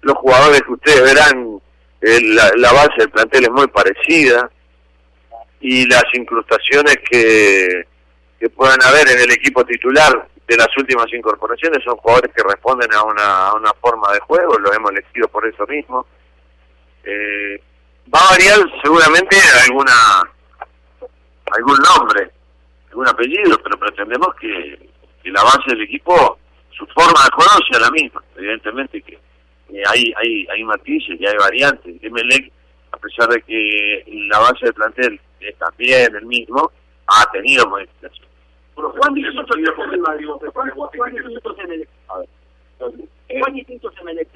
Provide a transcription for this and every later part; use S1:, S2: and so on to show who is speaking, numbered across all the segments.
S1: los jugadores que ustedes verán, la base del plantel es muy parecida, y las incrustaciones que puedan haber en el equipo titular de las últimas incorporaciones son jugadores que responden a una forma de juego, lo hemos elegido por eso mismo. Va a variar seguramente algún nombre, algún apellido, pero pretendemos que la base del equipo, su forma de juego sea la misma. Evidentemente que hay matices y hay variantes. Emelec, a pesar de que la base del plantel es también el mismo, ha tenido modificaciones.
S2: ¿Cuán distintos se Emelec?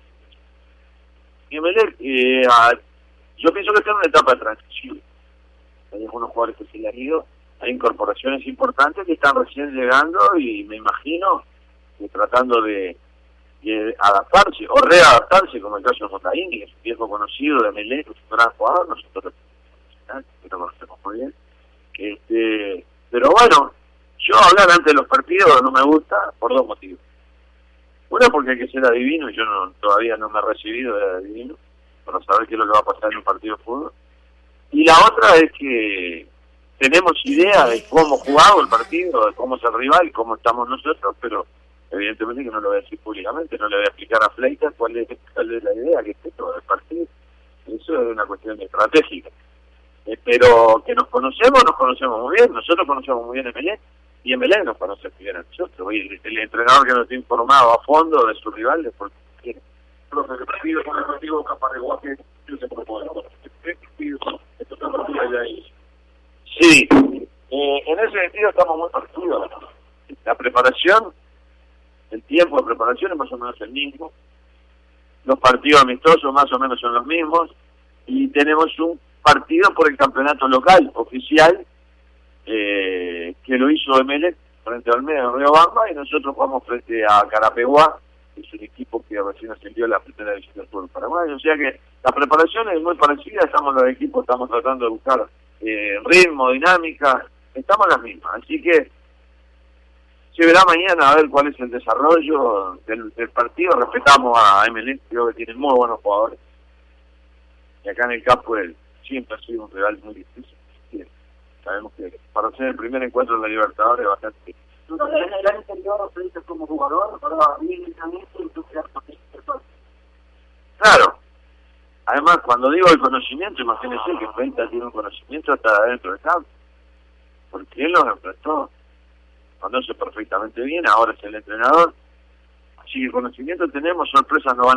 S1: Emelec, yo pienso que está en una etapa de transición. Hay algunos jugadores que se le han ido, hay incorporaciones importantes que están recién llegando y me imagino que tratando de adaptarse o readaptarse, como el caso de Montaini, que es un viejo conocido de Emelec, es un gran jugador, nosotros lo conocemos muy bien. Pero bueno, yo hablar antes de los partidos no me gusta por dos motivos. Uno, porque hay que ser adivino, y yo todavía no me he recibido de adivino para saber qué es lo que va a pasar en un partido de fútbol. Y la otra es que tenemos idea de cómo jugamos el partido, de cómo es el rival, cómo estamos nosotros, pero evidentemente que no lo voy a decir públicamente, no le voy a explicar a Fleitas cuál es la idea que es todo el partido. Eso es una cuestión estratégica. Pero que nos conocemos muy bien, nosotros conocemos muy bien a Emelec, y Emelec nos conoce muy bien a nosotros. Y el entrenador que nos ha informado a fondo de su rival es porque quiere.
S2: Los partidos con el partido Caparreguaje, yo sé cómo podemos.
S1: Sí, en ese sentido estamos muy partidos. La preparación, el tiempo de preparación es más o menos el mismo. Los partidos amistosos más o menos son los mismos. Y tenemos un partido por el campeonato local, oficial, que lo hizo Emelec frente al Almeda en Riobamba, y nosotros jugamos frente a Carapeguá, que es un equipo que recién ascendió a la primera división del fútbol paraguayo. O sea que la preparación es muy parecida, los equipos estamos tratando de buscar ritmo, dinámica, estamos las mismas. Así que se verá mañana a ver cuál es el desarrollo del partido. Respetamos a Emelec, creo que tienen muy buenos jugadores. Y acá en el campo siempre ha sido un rival muy difícil. Sabemos que para ser el primer encuentro en la Libertadores es bastante difícil.
S2: En el año anterior, Freitas como jugador, para bien y tú quedas persona.
S1: Claro. Además, cuando digo el conocimiento, imagínense que Freitas tiene un conocimiento hasta adentro del campo. Porque él los enfrentó. Conoce perfectamente bien, ahora es el entrenador. Así que conocimiento tenemos, sorpresas no van a